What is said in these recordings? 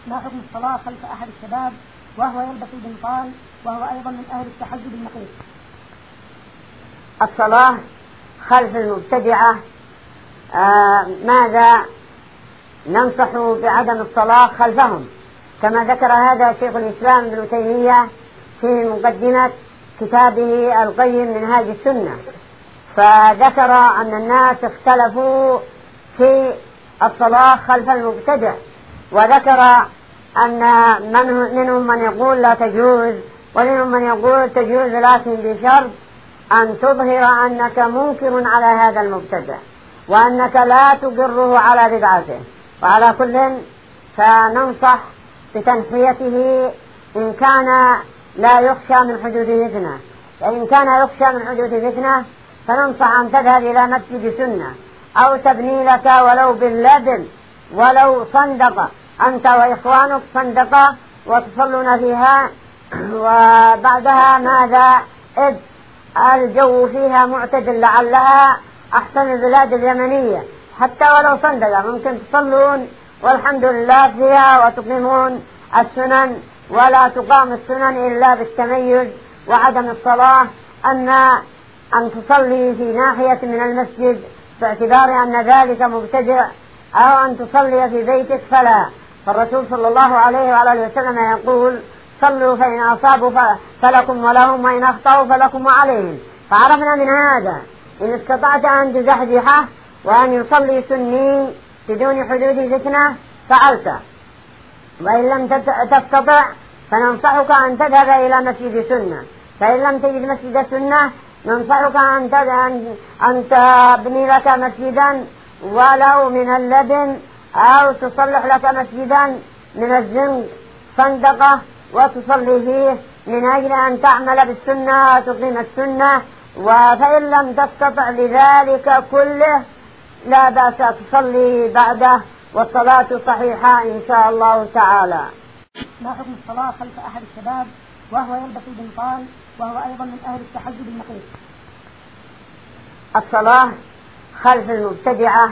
ما حكم الصلاة خلف أحد الشباب وهو يلبس البنطال وهو أيضا من أهل التحجب النقيب؟ الصلاة خلف المبتدعة ماذا ننصح بعدم الصلاة خلفهم؟ كما ذكر هذا شيخ الإسلام ابن تيمية في مقدمة كتابه القيم منهاج السنة، فذكر أن الناس اختلفوا في الصلاة خلف المبتدع، وذكر أن منهم من يقول لا تجوز ومنهم من يقول تجوز لكن بشرط أن تظهر أنك منكر على هذا المبتدع وأنك لا تقره على بدعته. وعلى كل فننصح بتنحيته إن كان لا يخشى من حدوث فتنة، فإن كان يخشى من حدوث فتنة فننصح أن تذهب إلى مسجد سنة أو تبني لك ولو باللبن ولو صندقة أنت وإخوانك صندقة وتصلون فيها، وبعدها ماذا إذ الجو فيها معتدل لعلها أحسن البلاد اليمنية، حتى ولو صندقة ممكن تصلون والحمد لله فيها وتقيمون السنن، ولا تقام السنن إلا بالتميز وعدم الصلاة أن تصلي في ناحية من المسجد باعتبار أن ذلك مبتدع، أو أن تصلي في بيتك فلا. فالرسول صلى الله عليه وعلى وسلم يقول صلوا فإن أصابوا فلكم ولهم وإن أخطأوا فلكم وعليهم. فعرفنا من هذا إن استطعت أن تزحزحه وأن يصلي سني بدون حدوث فتنة فعلت، وإن لم تستطع فننصحك أن تذهب إلى مسجد سنة، فإن لم تجد مسجد سنة ننصحك أن تبني لك مسجدا ولو من اللبن أو تصلح لك مسجدا من الزنق صندقة وتصلي فيه من أجل أن تعمل بالسنة وتقيم السنة. فإن لم تستطع لذلك كله لا بأس تصلي بعده والصلاة صحيحة إن شاء الله تعالى. ما حكم الصلاة خلف أحد الشباب وهو يلبس البنطال وهو أيضا من أهل التحجب النقيب؟ الصلاة خلف المبتدعة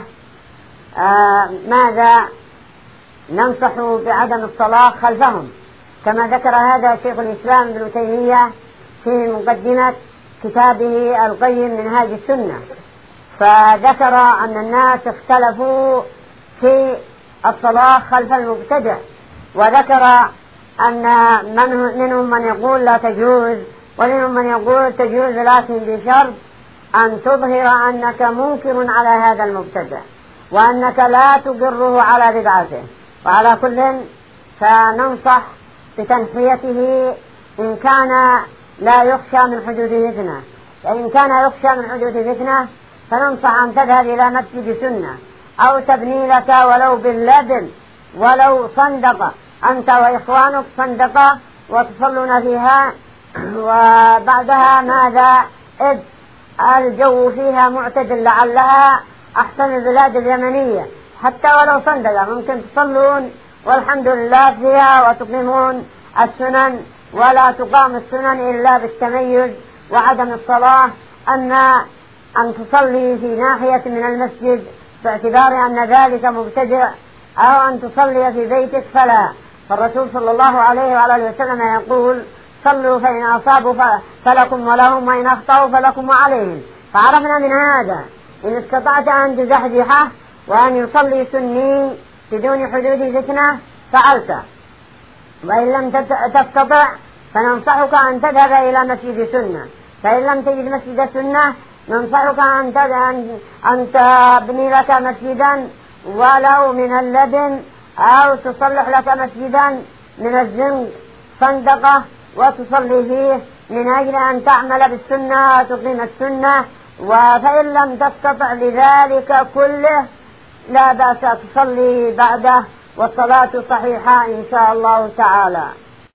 ماذا ننصح بعدم الصلاة خلفهم؟ كما ذكر هذا شيخ الإسلام ابن تيمية في مقدمة كتابه القيم منهاج السنة، فذكر أن الناس اختلفوا في الصلاة خلف المبتدع، وذكر أن منهم من يقول لا تجوز ومنهم من يقول تجوز لكن بشرط أن تظهر أنك منكر على هذا المبتدع وأنك لا تقره على بدعته. وعلى كل فننصح بتنحيته إن كان لا يخشى من حدوث فتنة، فإن كان يخشى من حدوث فتنة فننصح أن تذهب إلى مسجد سنة أو تبني لك ولو باللبن ولو صندقة أنت وإخوانك صندقة وتصلون فيها، وبعدها ماذا إذ الجو فيها معتدل لعلها أحسن البلاد اليمنية، حتى ولو صندقة ممكن تصلون والحمد لله فيها وتقيمون السنن، ولا تقام السنن إلا بالتميز وعدم الصلاة أن تصلي في ناحية من المسجد باعتبار أن ذلك مبتدع، أو أن تصلي في بيتك فلا. فالرسول صلى الله عليه وعلى وسلم يقول صلوا فإن أصابوا فلكم ولهم وإن أخطأوا فلكم وعليهم. فعرفنا من هذا إن استطعت أن تزحزحه وأن يصلي سني بدون حدوث فتنة فعلت، وإن لم تستطع فننصحك أن تذهب إلى مسجد سنة، فإن لم تجد مسجد سنة ننصحك أن تبني لك مسجدا ولو من اللبن أو تصلح لك مسجدا من الزنق صندقة وتصلي فيه من أجل أن تعمل بالسنة وتقيم السنة. فإن لم تستطع لذلك كله لا بأس تصلي بعده والصلاة صحيحة إن شاء الله تعالى.